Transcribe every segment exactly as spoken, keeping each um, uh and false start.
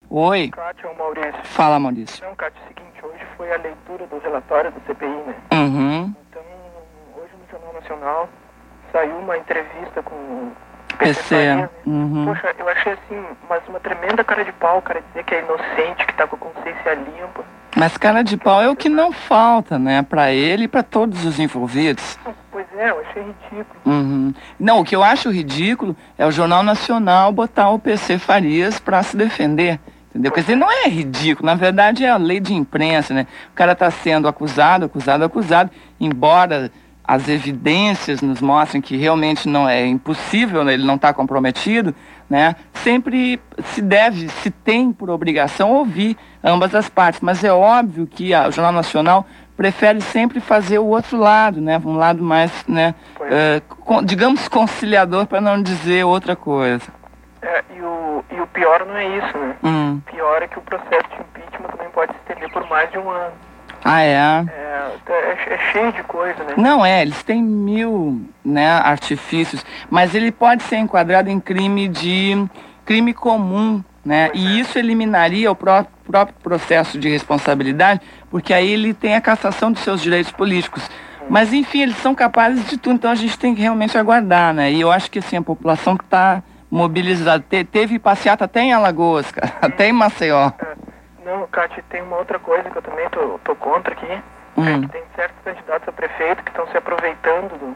Oi. Cátia, é o Maurício. Fala, Maurício. Não, Cátia, é o seguinte, hoje foi a leitura do relatório do C P I, né? Uhum. Então, hoje no Jornal Nacional saiu uma entrevista com o P C. Farias, né? Uhum. Poxa, eu achei assim, mas uma tremenda cara de pau, o cara dizer que é inocente, que tá com a consciência limpa. Mas cara de pau é o que não falta, né? Pra ele e pra todos os envolvidos. Pois é, eu achei ridículo. Uhum. Não, o que eu acho ridículo é o Jornal Nacional botar o P C Farias pra se defender. Entendeu? Quer dizer, não é ridículo, na verdade é a lei de imprensa, né? O cara está sendo acusado, acusado, acusado, embora as evidências nos mostrem que realmente não é impossível, né? Ele não está comprometido, né? Sempre se deve, se tem por obrigação ouvir ambas as partes, mas é óbvio que a, o Jornal Nacional prefere sempre fazer o outro lado, né? Um lado mais, né? Uh, com, digamos, conciliador, para não dizer outra coisa. É, e o, e o pior não é isso, né? Hum. O pior é que o processo de impeachment também pode se estender por mais de um ano. Ah, é? É, é, é cheio de coisa, né? Não é, eles têm mil, né, artifícios, mas ele pode ser enquadrado em crime de crime comum, né? Pois e é. isso eliminaria o pró próprio processo de responsabilidade, porque aí ele tem a cassação dos seus direitos políticos. Hum. Mas enfim, eles são capazes de tudo, então a gente tem que realmente aguardar, né? E eu acho que assim, a população está mobilizada. Te teve passeata até em Alagoas, cara, hum. até em Maceió. É. Não, Cátia, tem uma outra coisa que eu também tô, tô contra aqui. Hum. É que tem certos candidatos a prefeito que estão se aproveitando do,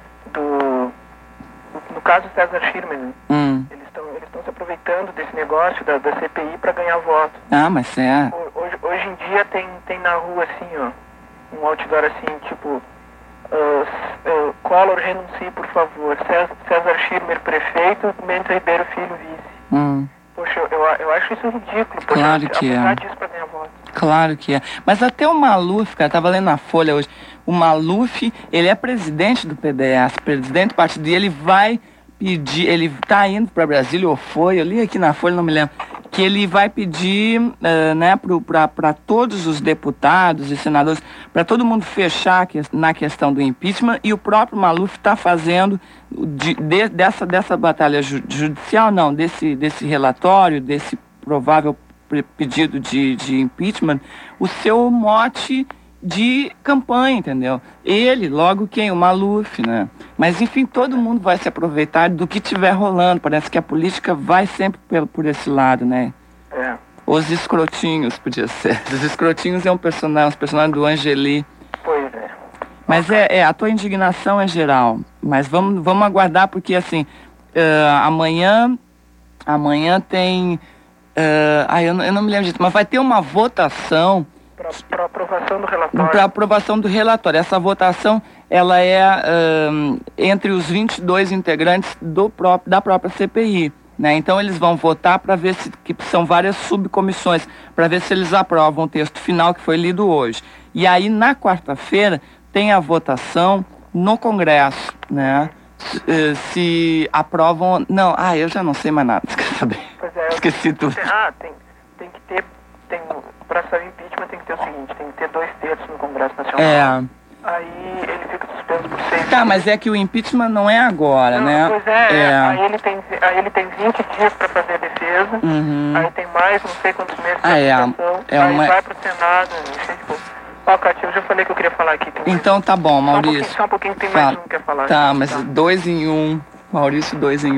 do, do... No caso, César Schirmer, né? Hum. Eles estão eles estão se aproveitando desse negócio da, da C P I para ganhar voto. Ah, mas é. Hoje, hoje em dia tem, tem na rua, assim, ó, um outdoor assim, tipo... Uh, uh, Collor renuncie, por favor. César, César Schirmer, prefeito, Mendes Ribeiro Filho, vice. Hum. Poxa, eu, eu acho isso ridículo. Poxa, Claro que é. Disso pra ganhar voto. Claro que é. Mas até o Maluf, cara, tava lendo na Folha hoje. O Maluf, ele é presidente do P D S, presidente do partido, e ele vai pedir, ele tá indo para Brasília, ou foi, eu li aqui na Folha, não me lembro, que ele vai pedir, uh, né, para todos os deputados e senadores, para todo mundo fechar que, na questão do impeachment, e o próprio Maluf está fazendo de, de, dessa, dessa batalha ju, judicial, não, desse, desse relatório, desse provável pedido de, de impeachment, o seu mote de campanha, entendeu? Ele, logo quem? O Maluf, né? Mas enfim, todo mundo vai se aproveitar do que tiver rolando. Parece que a política vai sempre por, por esse lado, né? É. Os escrotinhos, podia ser. Os escrotinhos é um personagem, um personagem do Angeli. Pois é. Mas é, é, a tua indignação é geral. Mas vamos, vamos aguardar, porque assim, uh, amanhã, amanhã tem... Uh, ah, eu não, eu não me lembro disso, mas vai ter uma votação para aprovação do relatório. Para aprovação do relatório. Essa votação, ela é uh, entre os vinte e dois integrantes do próprio, da própria C P I, né? Então eles vão votar para ver se, que são várias subcomissões, para ver se eles aprovam o texto final que foi lido hoje. E aí na quarta-feira tem a votação no Congresso, né? Se, uh, se aprovam... Não, ah, eu já não sei mais nada, quer saber? Pois é, esqueci tudo. Ah, tem, tem que ter... Tem, para sair o impeachment tem que ter o seguinte, tem que ter dois terços no Congresso Nacional. É. Aí ele fica suspenso por seis Tá, dias. mas é que o impeachment não é agora, não, né? Pois é, é. Aí, ele tem, aí ele tem vinte dias para fazer a defesa, uhum. aí tem mais não sei quantos meses ah, é, é aí uma... vai pro Senado, Ó, oh, Cátia, eu já falei que eu queria falar aqui. Então tá bom, Maurício. Só um pouquinho, só um pouquinho tem Fala. mais um que quer falar. Tá, aqui, mas tá? dois em um. Maurício, dois em um.